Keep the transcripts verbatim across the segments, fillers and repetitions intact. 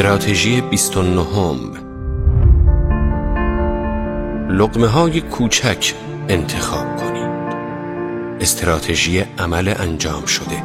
استراتژی بیست و نهم. لقمه های کوچک انتخاب کنید. استراتژی عمل انجام شده.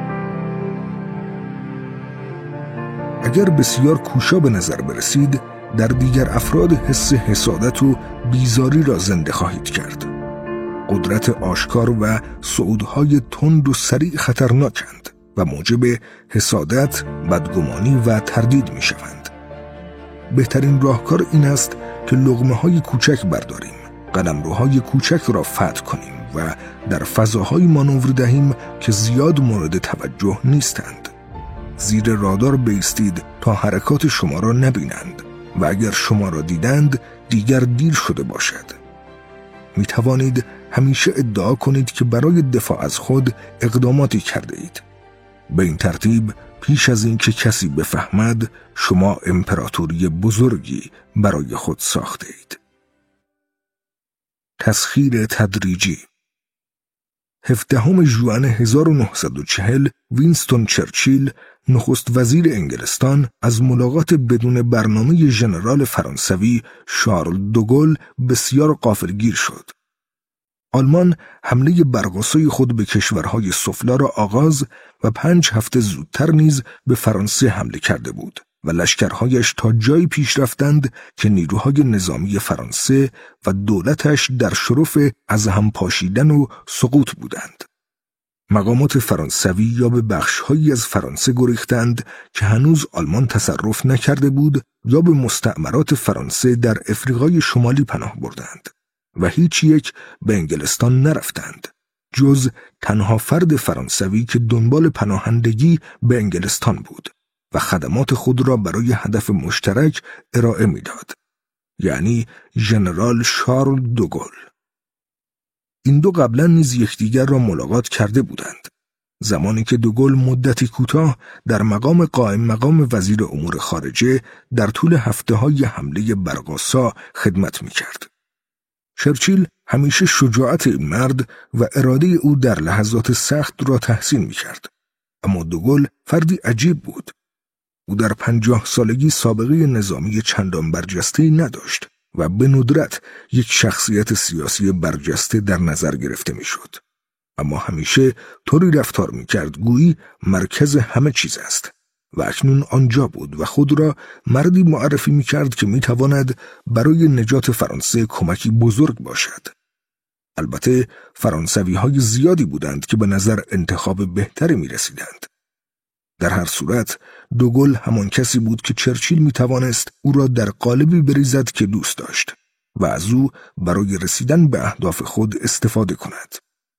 اگر بسیار کوشا به نظر برسید، در دیگر افراد حس حسادت و بیزاری را زنده خواهید کرد. قدرت آشکار و صعودهای تند و سریع خطرناکند و موجب حسادت، بدگمانی و تردید می شوند. بهترین راهکار این است که لقمه های کوچک برداریم، قلمروهای کوچک را فتح کنیم و در فضاهای مانور دهیم که زیاد مورد توجه نیستند. زیر رادار بایستید تا حرکات شما را نبینند و اگر شما را دیدند دیگر دیر شده باشد. می توانید همیشه ادعا کنید که برای دفاع از خود اقداماتی کرده اید. به این ترتیب پیش از این که کسی بفهمد شما امپراتوری بزرگی برای خود ساخته اید. تسخیر تدریجی. هفدهم ژوئن هزار و نهصد و چهل وینستون چرچیل، نخست وزیر انگلستان، از ملاقات بدون برنامه ژنرال فرانسوی شارل دوگل بسیار غافلگیر شد. آلمان حمله برق‌آسای خود به کشورهای سفلا را آغاز و پنج هفته زودتر نیز به فرانسه حمله کرده بود و لشکرهایش تا جایی پیش رفتند که نیروهای نظامی فرانسه و دولتش در شرف از هم پاشیدن و سقوط بودند. مقامات فرانسوی یا به بخش‌هایی از فرانسه گریختند که هنوز آلمان تصرف نکرده بود یا به مستعمرات فرانسه در افریقای شمالی پناه بردند و هیچ یک به انگلستان نرفتند جز تنها فرد فرانسوی که دنبال پناهندگی به انگلستان بود و خدمات خود را برای هدف مشترک ارائه میداد، یعنی ژنرال شارل دوگل. این دو قبلا نیز یکدیگر را ملاقات کرده بودند، زمانی که دوگل مدتی کوتاه در مقام قائم مقام وزیر امور خارجه در طول هفته‌های حمله برق‌آسا خدمت می‌کرد. چرچیل همیشه شجاعت این مرد و اراده او در لحظات سخت را تحسین می‌کرد، اما دوگل فردی عجیب بود. او در پنجاه سالگی سابقه نظامی چندان برجسته‌ای نداشت و به ندرت یک شخصیت سیاسی برجسته در نظر گرفته میشد. اما همیشه طوری رفتار میکرد گویی مرکز همه چیز است و اکنون آنجا بود و خود را مردی معرفی میکرد که میتواند برای نجات فرانسه کمکی بزرگ باشد. البته فرانسوی های زیادی بودند که به نظر انتخاب بهتری میرسیدند. در هر صورت دوگل همان کسی بود که چرچیل می توانست او را در قالبی بریزد که دوست داشت و از او برای رسیدن به اهداف خود استفاده کند.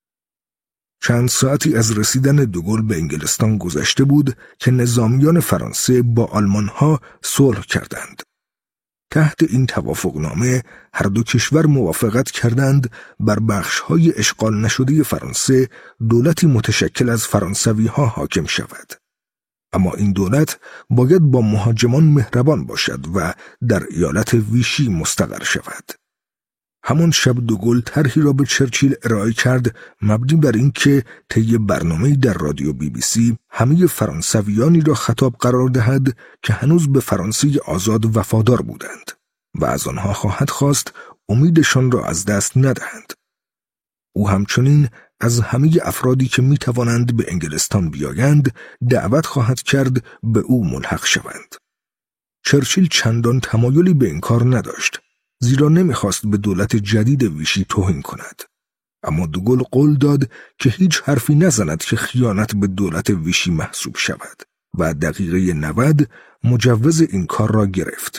چند ساعتی از رسیدن دوگل به انگلستان گذشته بود که نظامیان فرانسه با آلمانها صلح کردند. تحت این توافقنامه هر دو کشور موافقت کردند بر بخش‌های اشغال نشده فرانسه دولتی متشکل از فرانسوی‌ها حاکم شود. اما این دولت باید با مهاجمان مهربان باشد و در ایالت ویشی مستقر شود. همان شب دوگل طرحی را به چرچیل ارائه کرد مبنی بر اینکه طی برنامه‌ای در رادیو بی بی سی همه فرانسویانی را خطاب قرار دهد که هنوز به فرانسه آزاد وفادار بودند و از آنها خواهد خواست امیدشان را از دست ندهند. او همچنین از همه افرادی که می توانند به انگلستان بیایند دعوت خواهد کرد به او ملحق شوند. چرچیل چندان تمایلی به این کار نداشت، زیرا نمیخواست به دولت جدید ویشی توهین کند. اما دوگل قول داد که هیچ حرفی نزند که خیانت به دولت ویشی محسوب شود و دقیقه نود مجوز این کار را گرفت.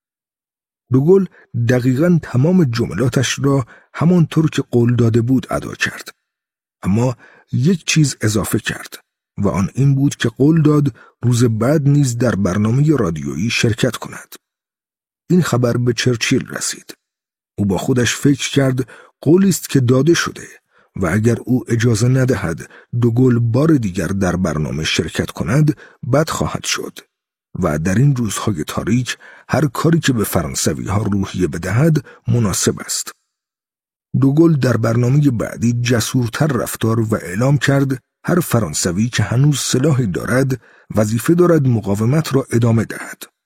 دوگل دقیقاً تمام جملاتش را همانطور که قول داده بود ادا کرد. اما یک چیز اضافه کرد و آن این بود که قول داد روز بعد نیز در برنامه رادیویی شرکت کند. این خبر به چرچیل رسید. او با خودش فکر کرد قولی است که داده شده و اگر او اجازه ندهد دوگل بار دیگر در برنامه شرکت کند بد خواهد شد و در این روزهای تاریک هر کاری که به فرانسوی ها روحیه بدهد مناسب است. دوگل در برنامه بعدی جسورتر رفتار و اعلام کرد هر فرانسوی که هنوز سلاحی دارد وظیفه دارد مقاومت را ادامه دهد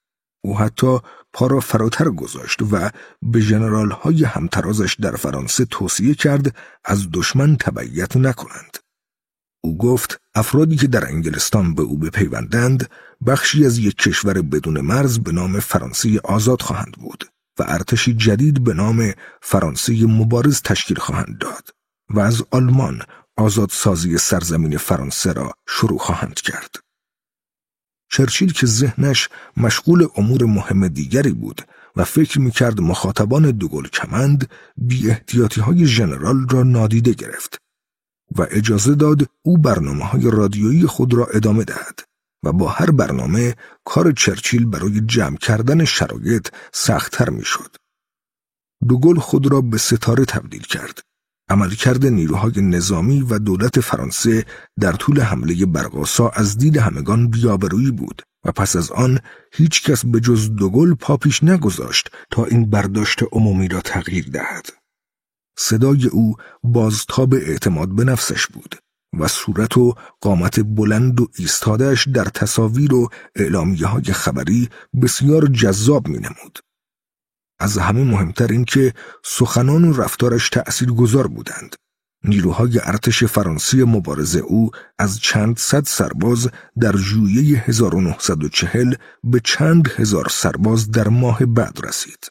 او حتی پا را فراتر گذاشت و به ژنرال‌های همترازش در فرانسه توصیه کرد از دشمن تبعیت نکنند. او گفت افرادی که در انگلستان به او بپیوندند بخشی از یک کشور بدون مرز به نام فرانسه آزاد خواهند بود و ارتشی جدید به نام فرانسه مبارز تشکیل خواهند داد و از آلمان آزادسازی سرزمین فرانسه را شروع خواهند کرد. چرچیل که ذهنش مشغول امور مهم دیگری بود و فکر می‌کرد مخاطبان دوگل کمند، بی احتیاطی های ژنرال را نادیده گرفت و اجازه داد او برنامه‌های رادیویی خود را ادامه دهد و با هر برنامه کار چرچیل برای جمع کردن شرایط سخت‌تر می‌شد. دوگل خود را به ستاره تبدیل کرد. عملکرد نیروهای نظامی و دولت فرانسه در طول حمله برق‌آسا از دید همگان بی‌آبرویی بود و پس از آن هیچ کس به جز دوگل پا پیش نگذاشت تا این برداشت عمومی را تغییر دهد. صدای او بازتاب اعتماد به نفسش بود و صورت و قامت بلند و ایستاده‌اش در تصاویر و اعلامیه‌های خبری بسیار جذاب می‌نمود. از همه مهمتر این که سخنان و رفتارش تأثیرگذار بودند. نیروهای ارتش فرانسه مبارز او از چند صد سرباز در ژوئیه هزار و نهصد و چهل به چند هزار سرباز در ماه بعد رسید.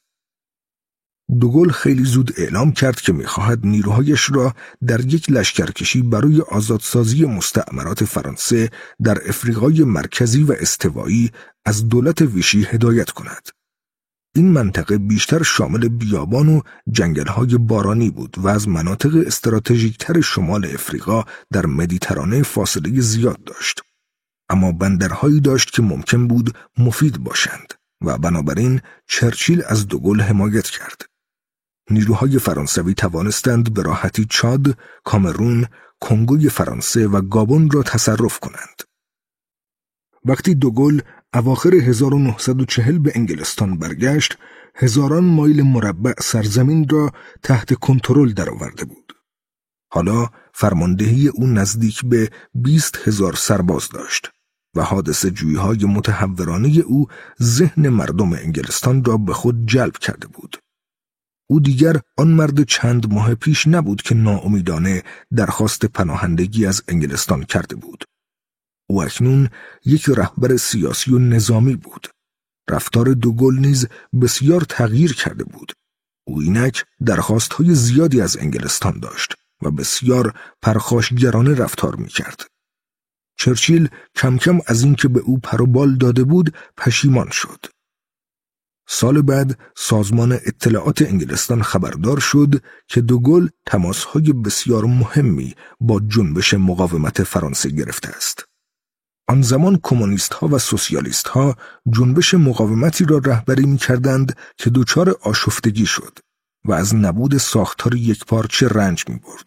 دوگل خیلی زود اعلام کرد که می‌خواهد نیروهایش را در یک لشکرکشی برای آزادسازی مستعمرات فرانسه در افریقای مرکزی و استوایی از دولت ویشی هدایت کند. این منطقه بیشتر شامل بیابان و جنگل‌های بارانی بود و از مناطق استراتژیک‌تر شمال افریقا در مدیترانه فاصله زیاد داشت. اما بندرهایی داشت که ممکن بود مفید باشند و بنابراین چرچیل از دوگل حمایت کرد. نیروهای فرانسوی توانستند به راحتی چاد، کامرون، کنگوی فرانسه و گابون را تصرف کنند. وقتی دوگل اواخر هزار و نهصد و چهل به انگلستان برگشت، هزاران مایل مربع سرزمین را تحت کنترل درآورده بود. حالا فرماندهی او نزدیک به بیست هزار سرباز داشت و حادثه جویی‌های متهورانه او ذهن مردم انگلستان را به خود جلب کرده بود. او دیگر آن مرد چند ماه پیش نبود که ناامیدانه درخواست پناهندگی از انگلستان کرده بود. او اکنون یک رهبر سیاسی و نظامی بود. رفتار دوگل نیز بسیار تغییر کرده بود. او اینک درخواست‌های زیادی از انگلستان داشت و بسیار پرخاشگرانه رفتار می‌کرد. چرچیل کم کم از اینکه به او پر و بال داده بود پشیمان شد. سال بعد سازمان اطلاعات انگلستان خبردار شد که دوگل تماس‌های بسیار مهمی با جنبش مقاومت فرانسه گرفته است. آن زمان کمونیست‌ها و سوسیالیست‌ها جنبش مقاومتی را رهبری می‌کردند که دچار آشفتگی شد و از نبود ساختار یکپارچه رنج می‌برد.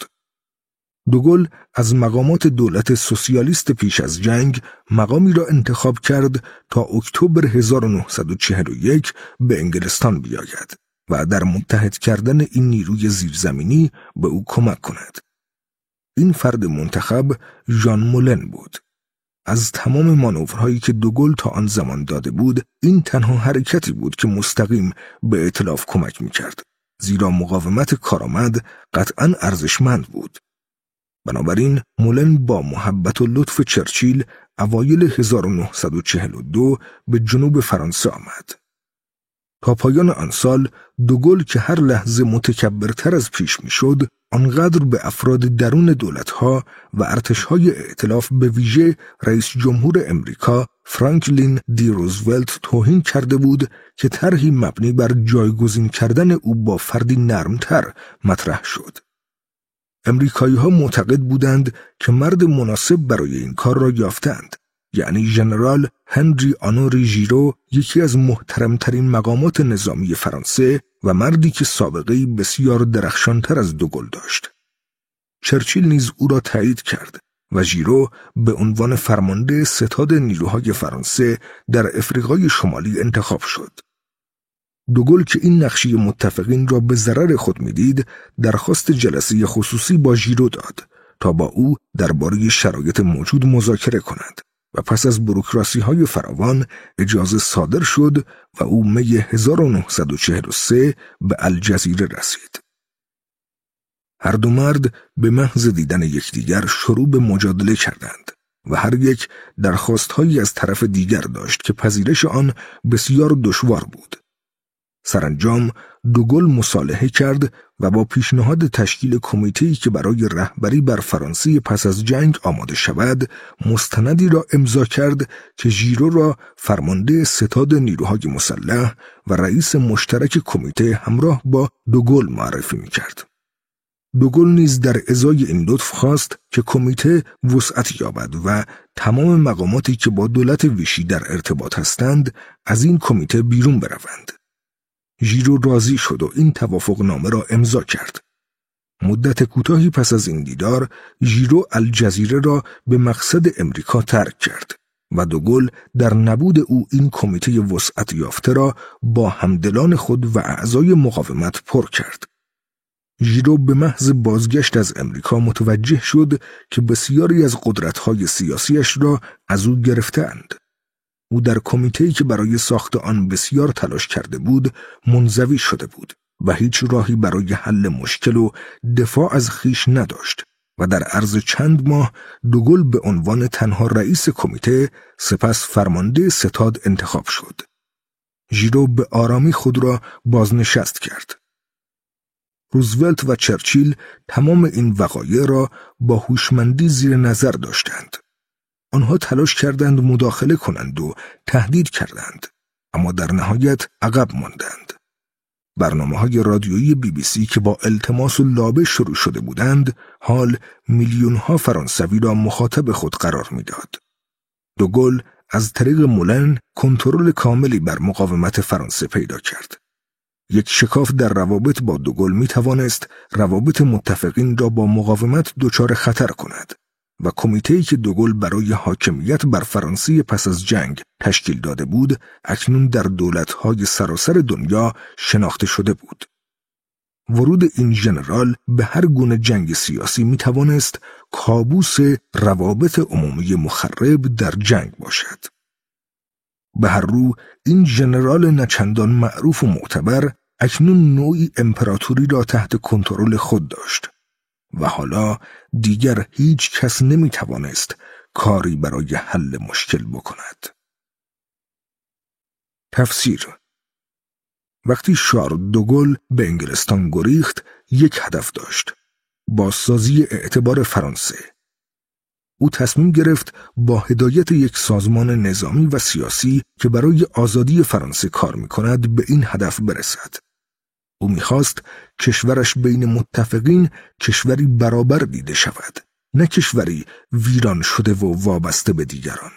دوگل از مقامات دولت سوسیالیست پیش از جنگ مقامی را انتخاب کرد تا اکتبر هزار و نهصد و چهل و یک به انگلستان بیاید و در متحد کردن این نیروی زیرزمینی به او کمک کند. این فرد منتخب ژان مولن بود. از تمام مانورهایی که دوگل تا آن زمان داده بود، این تنها حرکتی بود که مستقیم به ائتلاف کمک می‌کرد، زیرا مقاومت کارآمد قطعاً ارزشمند بود. بنابراین مولن با محبت و لطف چرچیل اوایل هزار و نهصد و چهل و دو به جنوب فرانسه آمد. تا پایان آن سال دوگل که هر لحظه متکبرتر از پیش میشد، آنقدر به افراد درون دولت‌ها و ارتش‌های ائتلاف به ویژه رئیس جمهور امریکا فرانکلین دی روزولت توهین کرده بود که طرحی مبنی بر جایگزین کردن او با فردی نرمتر مطرح شد. امریکایی‌ها معتقد بودند که مرد مناسب برای این کار را یافتند، یعنی ژنرال هنری آنوری ژیرو، یکی از محترمترین مقامات نظامی فرانسه و مردی که سابقه‌ای بسیار درخشانتر از دوگل داشت. چرچیل نیز او را تایید کرد و ژیرو به عنوان فرمانده ستاد نیروهای فرانسه در افریقای شمالی انتخاب شد. دوگل که این نقشه متفقین را به ضرر خود می‌دید، درخواست جلسه خصوصی با ژیرو داد تا با او درباره شرایط موجود مذاکره کند و پس از بروکراسی های فراوان اجازه صادر شد و او می هزار و نهصد و چهل و سه به الجزیره رسید. هر دو مرد به محض دیدن یکدیگر شروع به مجادله کردند و هر یک درخواست‌هایی از طرف دیگر داشت که پذیرش آن بسیار دشوار بود. سرانجام دوگل مصالحه کرد و با پیشنهاد تشکیل کمیته‌ای که برای رهبری بر فرانسه پس از جنگ آماده شود، مستندی را امضا کرد که ژیرو را فرمانده ستاد نیروهای مسلح و رئیس مشترک کمیته همراه با دوگل معرفی می‌کرد. دوگل نیز در ازای این لطف خواست که کمیته وسعت یابد و تمام مقاماتی که با دولت ویشی در ارتباط هستند از این کمیته بیرون بروند. ژیرو راضی شد و این توافق نامه را امضا کرد. مدت کوتاهی پس از این دیدار، ژیرو الجزیره را به مقصد امریکا ترک کرد و دوگل در نبود او این کمیته وسعت یافته را با همدلان خود و اعضای مقاومت پر کرد. ژیرو به محض بازگشت از امریکا متوجه شد که بسیاری از قدرت‌های سیاسیش را از او گرفته‌اند. او در کمیته‌ای که برای ساخت آن بسیار تلاش کرده بود، منزوی شده بود و هیچ راهی برای حل مشکل و دفاع از خیش نداشت و در عرض چند ماه دوگل به عنوان تنها رئیس کمیته سپس فرمانده ستاد انتخاب شد. ژیرو به آرامی خود را بازنشست کرد. روزولت و چرچیل تمام این وقایع را با هوشمندی زیر نظر داشتند. آنها تلاش کردند مداخله کنند و تهدید کردند، اما در نهایت عقب ماندند. برنامه‌های رادیویی بی بی سی که با التماس و لابه شروع شده بودند، حال میلیون‌ها فرانسوی را مخاطب خود قرار می‌داد. دوگل از طریق مولن کنترل کاملی بر مقاومت فرانسه پیدا کرد. یک شکاف در روابط با دوگل می توانست روابط متفقین را با مقاومت دچار خطر کند و کمیته‌ای که دوگل برای حاکمیت بر فرانسه پس از جنگ تشکیل داده بود، اکنون در دولت‌های سراسر دنیا شناخته شده بود. ورود این ژنرال به هر گونه جنگ سیاسی می توانست کابوس روابط عمومی مخرب در جنگ باشد. به هر رو این ژنرال نچندان معروف و معتبر اکنون نوعی امپراتوری را تحت کنترل خود داشت و حالا دیگر هیچ کس نمی توانست کاری برای حل مشکل بکند. تفسیر: وقتی شارل دوگل به انگلستان گریخت، یک هدف داشت: بازسازی اعتبار فرانسه. او تصمیم گرفت با هدایت یک سازمان نظامی و سیاسی که برای آزادی فرانسه کار می‌کند به این هدف برسد. او می‌خواست کشورش بین متفقین کشوری برابر دیده شود، نه کشوری ویران شده و وابسته به دیگران.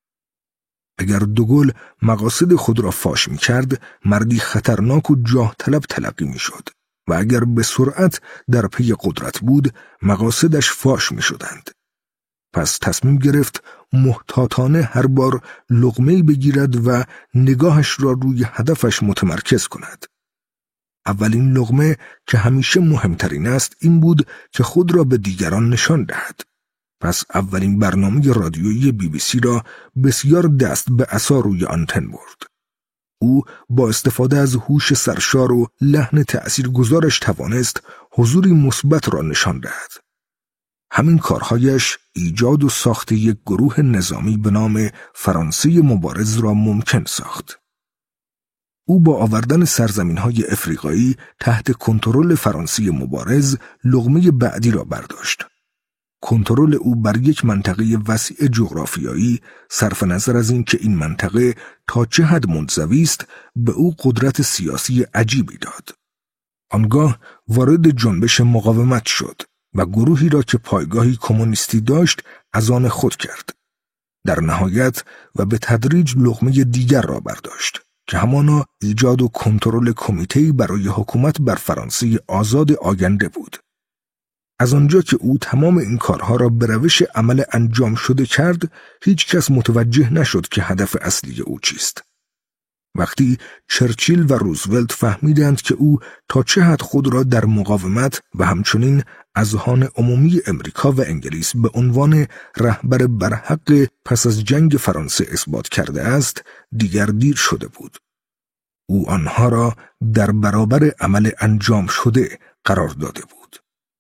اگر دوگل مقاصد خود را فاش می‌کرد، مردی خطرناک و جاه طلب تلقی می‌شد و اگر به سرعت در پی قدرت بود، مقاصدش فاش می‌شدند. پس تصمیم گرفت محتاطانه هر بار لقمه‌ای بگیرد و نگاهش را روی هدفش متمرکز کند. اولین لقمه که همیشه مهمترین است این بود که خود را به دیگران نشان دهد. پس اولین برنامه رادیویی بی بی سی را بسیار دست به عصا روی آنتن برد. او با استفاده از هوش سرشار و لحن تأثیرگذارش توانست حضوری مثبت را نشان دهد. همین کارهایش ایجاد و ساخت یک گروه نظامی به نام فرانسه مبارز را ممکن ساخت. او با آوردن سرزمین‌های افریقایی تحت کنترل فرانسه مبارز لقمه بعدی را برداشت. کنترل او بر یک منطقه وسیع جغرافیایی، صرف نظر از این که این منطقه تا چه حد منزوی است، به او قدرت سیاسی عجیبی داد. آنگاه وارد جنبش مقاومت شد و گروهی را که پایگاهی کمونیستی داشت از آن خود کرد. در نهایت و به تدریج لقمه دیگر را برداشت که همانا ایجاد و کنترل کمیته‌ای برای حکومت بر فرانسه آزاد آینده بود. از آنجا که او تمام این کارها را به روش عمل انجام شده کرد، هیچ کس متوجه نشد که هدف اصلی او چیست. وقتی چرچیل و روزولت فهمیدند که او تا چه حد خود را در مقاومت و همچنین اذهان عمومی امریکا و انگلیس به عنوان رهبر برحق پس از جنگ فرانسه اثبات کرده است، دیگر دیر شده بود. او آنها را در برابر عمل انجام شده قرار داده بود.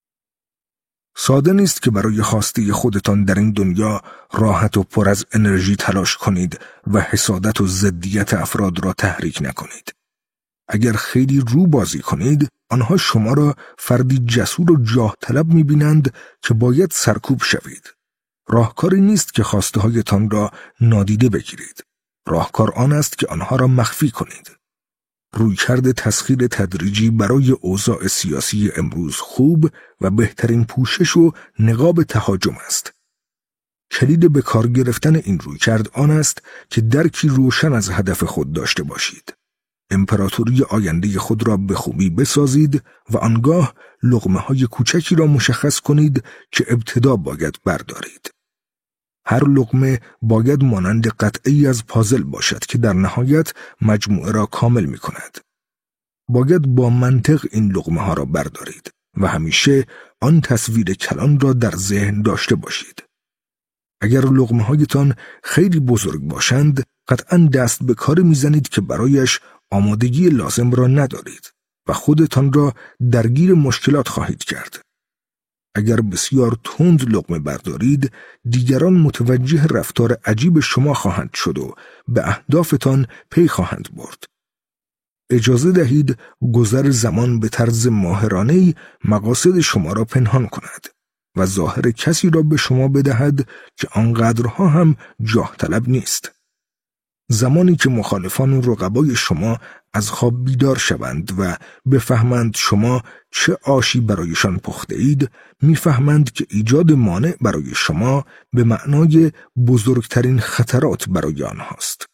ساده نیست که برای خواسته خودتان در این دنیا راحت و پر از انرژی تلاش کنید و حسادت و ضدیت افراد را تحریک نکنید. اگر خیلی رو بازی کنید، آنها شما را فردی جسور و جاه طلب می‌بینند که باید سرکوب شوید. راهکاری نیست که خواسته هایتان را نادیده بگیرید. راهکار آن است که آنها را مخفی کنید. رویکرد تسخیر تدریجی برای اوضاع سیاسی امروز خوب و بهترین پوشش و نقاب تهاجم است. کلید به کار گرفتن این رویکرد آن است که درکی روشن از هدف خود داشته باشید. امپراتوری آینده خود را به خوبی بسازید و آنگاه لقمه‌های کوچکی را مشخص کنید که ابتدا باید بردارید. هر لقمه باید مانند قطعه‌ای از پازل باشد که در نهایت مجموعه را کامل می کند. باید با منطق این لقمه ها را بردارید و همیشه آن تصویر کلان را در ذهن داشته باشید. اگر لقمه هایتان خیلی بزرگ باشند، قطعاً دست به کاری میزنید که برایش آمادگی لازم را ندارید و خودتان را درگیر مشکلات خواهید کرد. اگر بسیار تند لقمه بردارید، دیگران متوجه رفتار عجیب شما خواهند شد و به اهدافتان پی خواهند برد. اجازه دهید گذر زمان به طرز ماهرانه‌ای مقاصد شما را پنهان کند و ظاهر کسی را به شما بدهد که آنقدرها هم جاه طلب نیست. زمانی که مخالفان و رقبای شما از خواب بیدار شوند و بفهمند شما چه آشی برایشان پخته اید، میفهمند که ایجاد مانع برای شما به معنای بزرگترین خطرات برای آنهاست.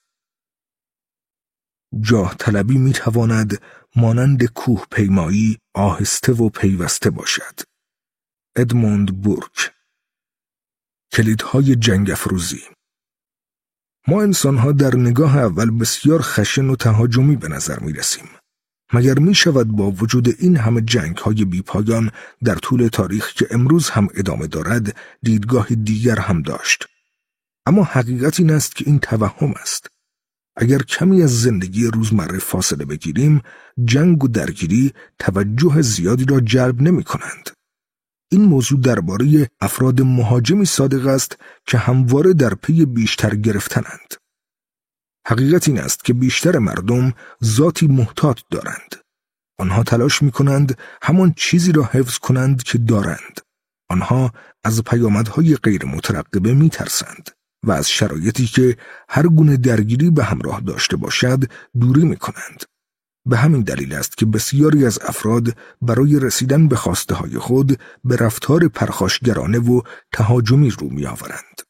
جاه طلبی میتواند مانند کوه پیمایی آهسته و پیوسته باشد. ادموند بورک. کلیدهای جنگ افروزی. ما انسانها در نگاه اول بسیار خشن و تهاجمی به نظر می رسیم. مگر می شود با وجود این همه جنگ های بی پایان در طول تاریخ که امروز هم ادامه دارد دیدگاه دیگر هم داشت؟ اما حقیقت این است که این توهم است. اگر کمی از زندگی روزمره فاصله بگیریم، جنگ و درگیری توجه زیادی را جلب نمی کنند. این موضوع درباره افراد مهاجمی صادق است که همواره در پی بیشتر گرفتنند. حقیقت این است که بیشتر مردم ذاتی محتاط دارند. آنها تلاش می کنند همان چیزی را حفظ کنند که دارند. آنها از پیامدهای غیر مترقبه می ترسند و از شرایطی که هر گونه درگیری به همراه داشته باشد دوری می کنند. به همین دلیل است که بسیاری از افراد برای رسیدن به خواسته های خود به رفتار پرخاشگرانه و تهاجمی رو می آورند.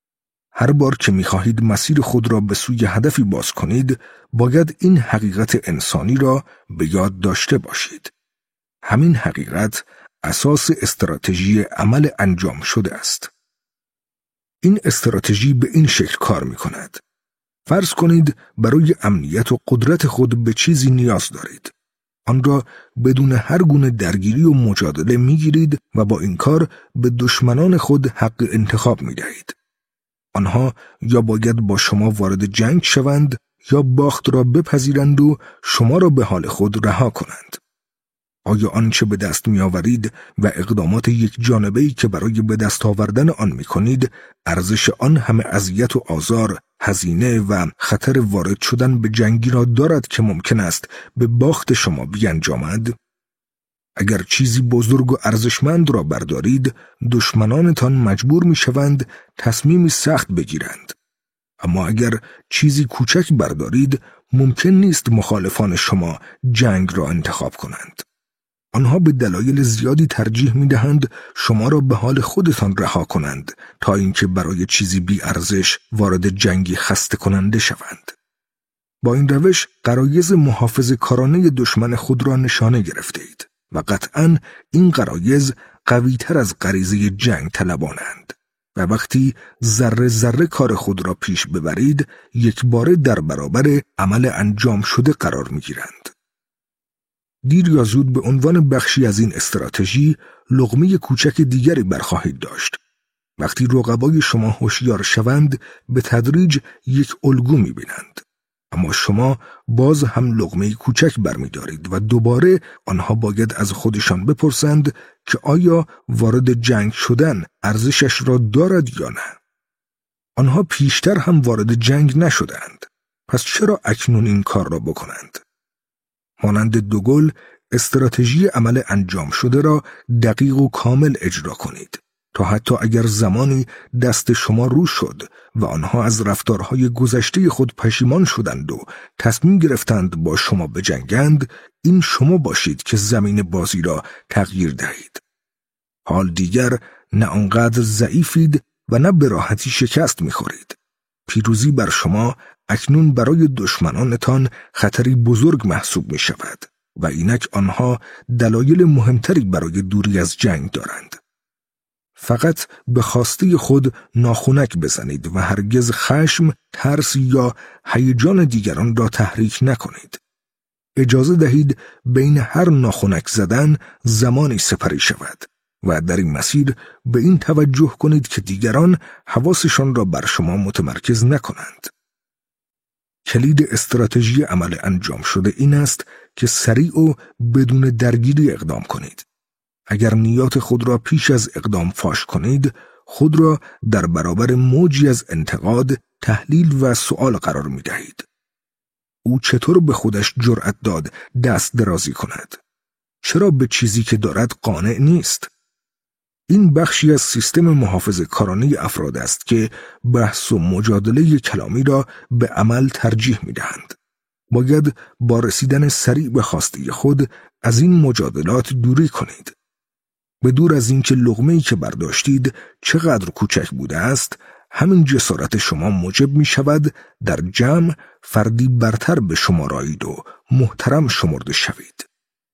هر بار که می خواهید مسیر خود را به سوی هدفی باز کنید، باید این حقیقت انسانی را به یاد داشته باشید. همین حقیقت اساس استراتژی عمل انجام شده است. این استراتژی به این شکل کار می کند. فرض کنید برای امنیت و قدرت خود به چیزی نیاز دارید. آن را بدون هر گونه درگیری و مجادله میگیرید و با این کار به دشمنان خود حق انتخاب میدهید. آنها یا باید با شما وارد جنگ شوند یا باخت را بپذیرند و شما را به حال خود رها کنند. آیا آنچه به دست میآورید و اقدامات یک جانبه‌ای که برای به دست آوردن آن میکنید ارزش آن همه اذیت و آزار، هزینه و خطر وارد شدن به جنگی را دارد که ممکن است به باخت شما بیانجامد؟ اگر چیزی بزرگ و ارزشمند را بردارید، دشمنانتان مجبور میشوند تصمیمی سخت بگیرند. اما اگر چیزی کوچک بردارید، ممکن نیست مخالفان شما جنگ را انتخاب کنند. آنها به دلایل زیادی ترجیح می‌دهند شما را به حال خودتان رها کنند تا اینکه برای چیزی بی ارزش وارد جنگی خسته کننده شوند. با این روش غرایز محافظه‌کارانه دشمن خود را نشانه گرفتید و قطعاً این غرایز قوی‌تر از غریزه جنگ طلبانند. و وقتی ذره ذره کار خود را پیش ببرید یک باره در برابر عمل انجام شده قرار می گیرند. دیر یا زود به عنوان بخشی از این استراتژی لقمه کوچک دیگری برخواهید داشت. وقتی رقبای شما هوشیار شوند به تدریج یک الگو می بینند. اما شما باز هم لقمه کوچک برمی‌دارید و دوباره آنها باید از خودشان بپرسند که آیا وارد جنگ شدن ارزشش را دارد یا نه. آنها پیشتر هم وارد جنگ نشدند. پس چرا اکنون این کار را بکنند؟ مانند دوگل استراتژی عمل انجام شده را دقیق و کامل اجرا کنید تا حتی اگر زمانی دست شما رو شد و آنها از رفتارهای گذشته خود پشیمان شدند و تصمیم گرفتند با شما بجنگند، این شما باشید که زمین بازی را تغییر دهید. حال دیگر نه آنقدر ضعیفید و نه به راحتی شکست می‌خورید. پیروزی بر شما اکنون برای دشمنانتان خطری بزرگ محسوب می‌شود و اینک آنها دلایل مهمتری برای دوری از جنگ دارند. فقط به خواسته خود ناخنک بزنید و هرگز خشم، ترس یا هیجان دیگران را تحریک نکنید. اجازه دهید بین هر ناخنک زدن زمانی سپری شود و در این مسیر به این توجه کنید که دیگران حواسشان را بر شما متمرکز نکنند. کلید استراتژی عمل انجام شده این است که سریع و بدون درگیری اقدام کنید. اگر نیات خود را پیش از اقدام فاش کنید، خود را در برابر موجی از انتقاد، تحلیل و سؤال قرار می دهید. او چطور به خودش جرأت داد دست درازی کند؟ چرا به چیزی که دارد قانع نیست؟ این بخشی از سیستم محافظه کارانه افراد است که بحث و مجادله کلامی را به عمل ترجیح می دهند. باید با رسیدن سریع به خواسته خود از این مجادلات دوری کنید. به دور از اینکه لقمه‌ای که برداشتید چقدر کوچک بوده است، همین جسارت شما موجب می شود در جمع فردی برتر به شما رایید و محترم شمرده شوید.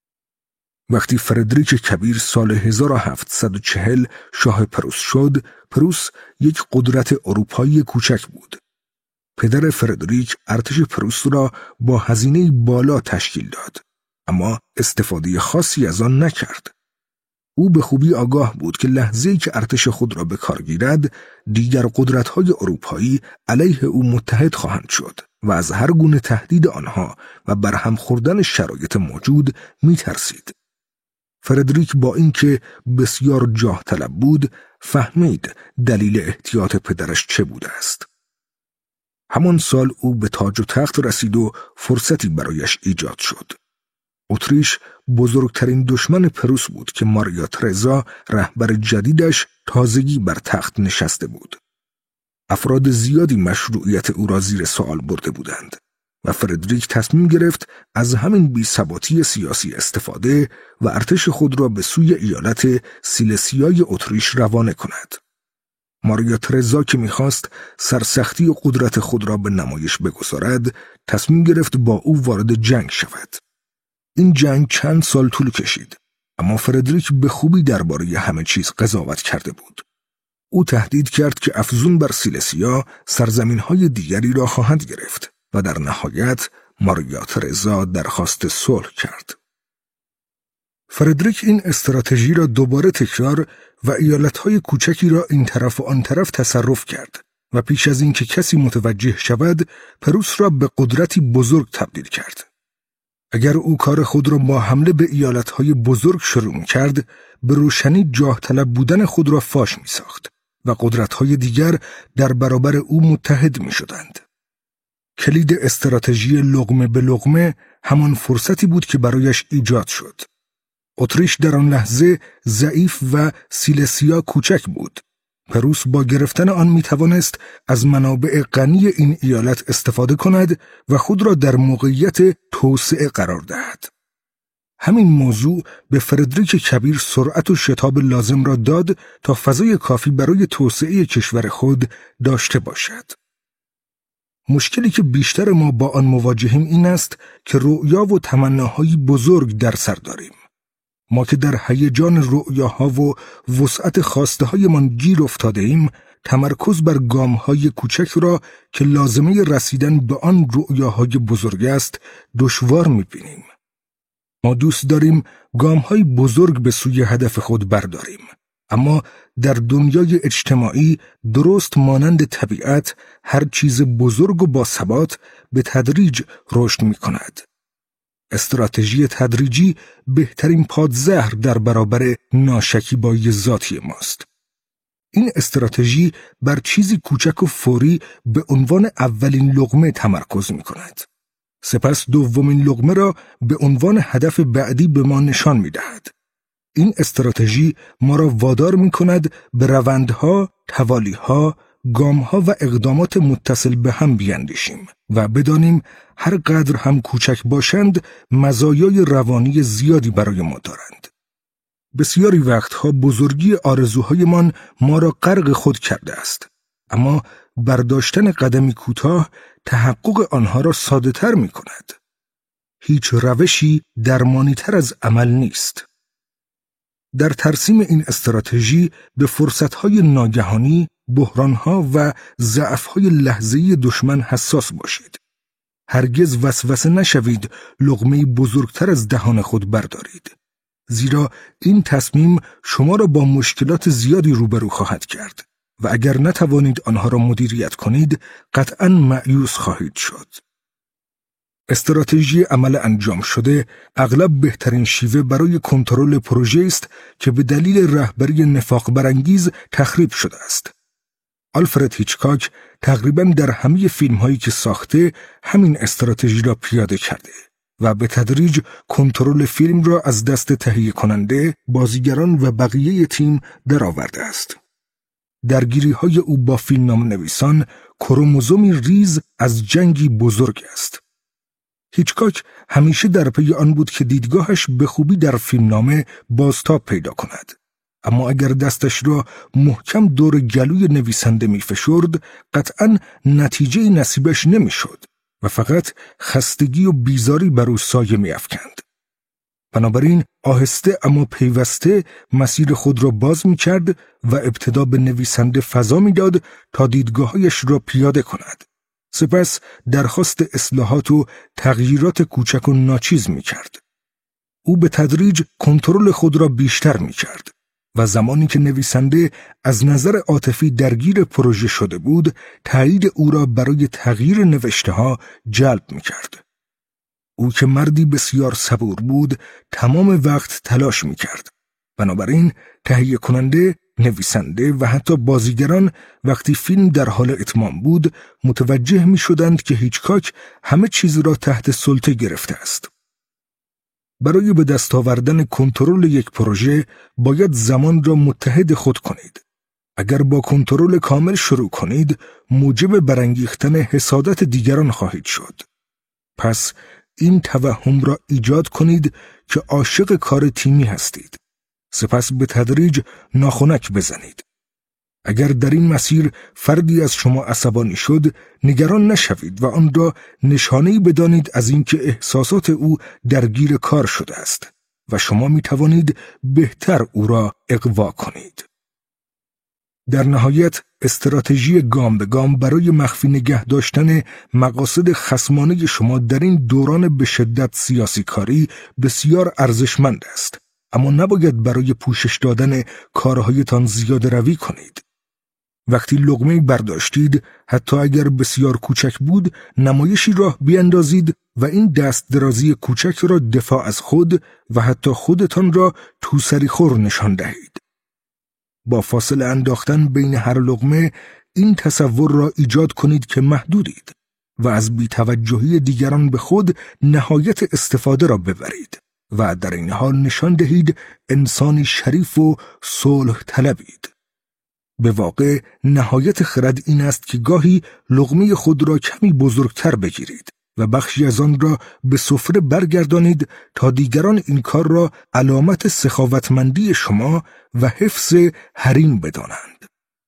وقتی فردریک کبیر سال هزار و هفتصد و چهل شاه پروس شد، پروس یک قدرت اروپایی کوچک بود. پدر فردریک ارتش پروس را با هزینه بالا تشکیل داد، اما استفاده خاصی از آن نکرد. او به خوبی آگاه بود که لحظه‌ای که ارتش خود را به کار گیرد، دیگر قدرت‌های اروپایی علیه او متحد خواهند شد و از هر گونه تهدید آنها و برهم خوردن شرایط موجود می‌ترسید. فردریک با اینکه بسیار جاه طلب بود، فهمید دلیل احتیاط پدرش چه بوده است. همان سال او به تاج و تخت رسید و فرصتی برایش ایجاد شد. اتریش بزرگترین دشمن پروس بود که ماریا ترزا رهبر جدیدش تازگی بر تخت نشسته بود. افراد زیادی مشروعیت او را زیر سوال برده بودند و فردریک تصمیم گرفت از همین بی‌ثباتی سیاسی استفاده و ارتش خود را به سوی ایالت سیلسیای اتریش روانه کند. ماریا ترزا که می‌خواست سرسختی و قدرت خود را به نمایش بگذارد، تصمیم گرفت با او وارد جنگ شود. این جنگ چند سال طول کشید، اما فردریک به خوبی درباره همه چیز قضاوت کرده بود. او تهدید کرد که افزون بر سیلسیا سرزمین‌های دیگری را خواهد گرفت و در نهایت ماریا ترزا درخواست صلح کرد. فردریک این استراتژی را دوباره تکرار و ایالت‌های کوچکی را این طرف و آن طرف تصرف کرد و پیش از اینکه کسی متوجه شود، پروس را به قدرتی بزرگ تبدیل کرد. اگر او کار خود را با حمله به ایالت‌های بزرگ شروع کرد، به روشنی جاه طلب بودن خود را فاش می‌ساخت و قدرت‌های دیگر در برابر او متحد می‌شدند. کلید استراتژی لقمه به لقمه همان فرصتی بود که برایش ایجاد شد. اتریش در آن لحظه ضعیف و سیلسیا کوچک بود. پروس با گرفتن آن می توانست از منابع غنی این ایالت استفاده کند و خود را در موقعیت توسعه قرار دهد. همین موضوع به فردریک کبیر سرعت و شتاب لازم را داد تا فضای کافی برای توسعه کشور خود داشته باشد. مشکلی که بیشتر ما با آن مواجهیم این است که رؤیا و تمناهای بزرگ در سر داریم. ما که در هیجان رؤیاها و وسعت خواسته هایمان گیر افتاده ایم، تمرکز بر گام‌های کوچک را که لازمه رسیدن به آن رؤیاهای بزرگ است دشوار می‌بینیم. ما دوست داریم گام‌های بزرگ به سوی هدف خود برداریم، اما در دنیای اجتماعی درست مانند طبیعت هر چیز بزرگ و با ثبات به تدریج رشد می‌کند. استراتژی تدریجی بهترین پادزهر در برابر ناشکیبایی ذاتی ماست. این استراتژی بر چیزی کوچک و فوری به عنوان اولین لقمه تمرکز می‌کند. سپس دومین لقمه را به عنوان هدف بعدی به ما نشان می‌دهد. این استراتژی ما را وادار می‌کند به روندها، توالیها، گام‌ها و اقدامات متصل به هم بیاندیشیم و بدانیم هر قدر هم کوچک باشند مزایای روانی زیادی برای ما دارند. بسیاری وقتها بزرگی آرزوهایمان ما را غرق خود کرده است، اما برداشتن قدمی کوتاه تحقق آنها را ساده‌تر می‌کند. هیچ روشی درمانی‌تر از عمل نیست. در ترسیم این استراتژی به فرصت‌های ناگهانی، بحران‌ها و ضعف‌های لحظه‌ای دشمن حساس باشید. هرگز وسوسه نشوید لقمه بزرگتر از دهان خود بردارید، زیرا این تصمیم شما را با مشکلات زیادی روبرو خواهد کرد و اگر نتوانید آنها را مدیریت کنید قطعاً مایوس خواهید شد. استراتژی عمل انجام شده اغلب بهترین شیوه برای کنترل پروژه است که به دلیل رهبری نفاق برانگیز تخریب شده است. آلفرد هیچکاک تقریباً در همه فیلم‌هایی که ساخته همین استراتژی را پیاده کرده و به تدریج کنترل فیلم را از دست تهیه کننده، بازیگران و بقیه تیم درآورده است. درگیری‌های او با فیلمنامه‌نویسان کروموزومی ریز از جنگی بزرگ است. هیچکاک همیشه در پی آن بود که دیدگاهش به خوبی در فیلمنامه بازتاب پیدا کند، اما اگر دستش را محکم دور گلوی نویسنده می‌فشرد قطعاً نتیجه نصیبش نمی‌شد و فقط خستگی و بیزاری بر او سایه می‌افکند. بنابراین آهسته اما پیوسته مسیر خود را باز می‌کرد و ابتدا به نویسنده فضا می‌داد تا دیدگاهش را پیاده کند. سپس درخواست اصلاحات و تغییرات کوچک و ناچیز می‌کرد. او به تدریج کنترل خود را بیشتر می‌کرد و زمانی که نویسنده از نظر عاطفی درگیر پروژه شده بود، تایید او را برای تغییر نوشته‌ها جلب می‌کرد. او که مردی بسیار صبور بود، تمام وقت تلاش می‌کرد. بنابراین تهیه کننده، نویسنده و حتی بازیگران وقتی فیلم در حال اتمام بود، متوجه می‌شدند که هیچکاک همه چیز را تحت سلطه گرفته است. برای به دست آوردن کنترل یک پروژه باید زمان را متحد خود کنید. اگر با کنترل کامل شروع کنید، موجب برانگیختن حسادت دیگران خواهید شد. پس این توهم را ایجاد کنید که عاشق کار تیمی هستید. سپس به تدریج ناخنک بزنید. اگر در این مسیر فردی از شما عصبانی شد، نگران نشوید و آن را نشانه‌ای بدانید از اینکه احساسات او درگیر کار شده است و شما می توانید بهتر او را اغوا کنید. در نهایت استراتژی گام به گام برای مخفی نگه داشتن مقاصد خصمانه شما در این دوران به شدت سیاسی کاری بسیار ارزشمند است، اما نباید برای پوشش دادن کارهایتان زیاده روی کنید. وقتی لقمه‌ای برداشتید، حتی اگر بسیار کوچک بود، نمایشی راه بیاندازید و این دست درازی کوچک را دفاع از خود و حتی خودتان را توسری خور نشان دهید. با فاصله انداختن بین هر لقمه این تصور را ایجاد کنید که محدودید و از بی‌توجهی دیگران به خود نهایت استفاده را ببرید و در این حال نشان دهید انسانی شریف و صلح طلبید. به واقع نهایت خرد این است که گاهی لقمه خود را کمی بزرگتر بگیرید و بخشی از آن را به سفره برگردانید تا دیگران این کار را علامت سخاوتمندی شما و حفظ حریم بدانند.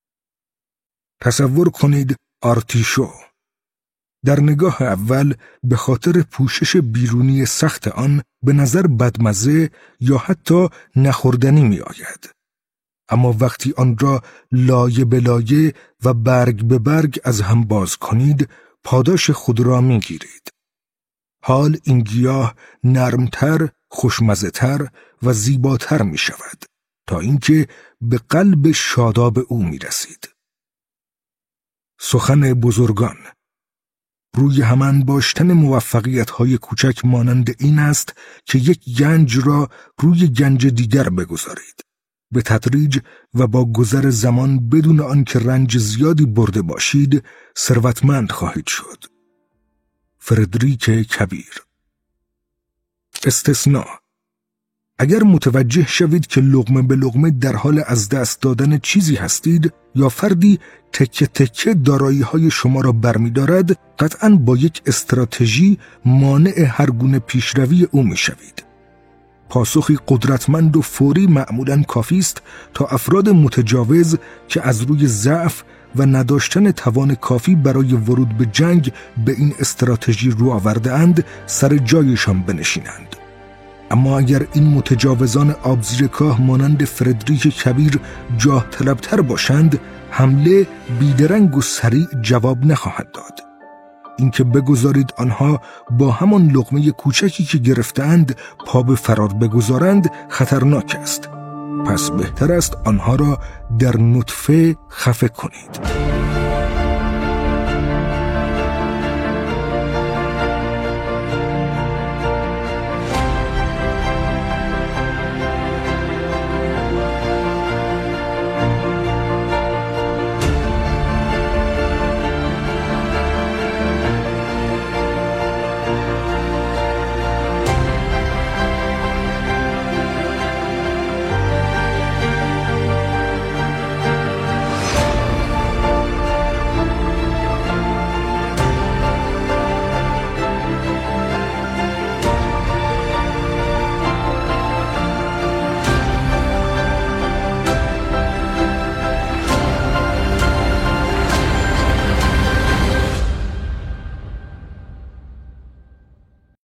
تصور کنید آرتیشو. در نگاه اول به خاطر پوشش بیرونی سخت آن به نظر بدمزه یا حتی نخوردنی می آید. اما وقتی آن را لایه به لایه و برگ به برگ از هم باز کنید، پاداش خود را می گیرید. حال این گیاه نرمتر، خوشمزه‌تر و زیباتر می شود تا اینکه به قلب شاداب او می رسید. سخن بزرگان: روی هم انباشتن موفقیت‌های کوچک مانند این است که یک گنج را روی گنج دیگر بگذارید. به تدریج و با گذر زمان بدون آنکه رنج زیادی برده باشید، ثروتمند خواهید شد. فردریک کبیر. استثناء: اگر متوجه شوید که لقمه به لقمه در حال از دست دادن چیزی هستید یا فردی تکه تکه دارایی‌های شما را برمی‌دارد، قطعاً با یک استراتژی مانع هر گونه پیشروی او می‌شوید. پاسخی قدرتمند و فوری معمولاً کافی است تا افراد متجاوز که از روی ضعف و نداشتن توان کافی برای ورود به جنگ به این استراتژی رو آورده‌اند سر جایشان بنشینند. اما اگر این متجاوزان آبزیرکاه مانند فردریک کبیر جاه طلبتر باشند، حمله بیدرنگ و سریع جواب نخواهد داد. اینکه بگذارید آنها با همان لقمه کوچکی که گرفتند پا به فرار بگذارند خطرناک است. پس بهتر است آنها را در نطفه خفه کنید.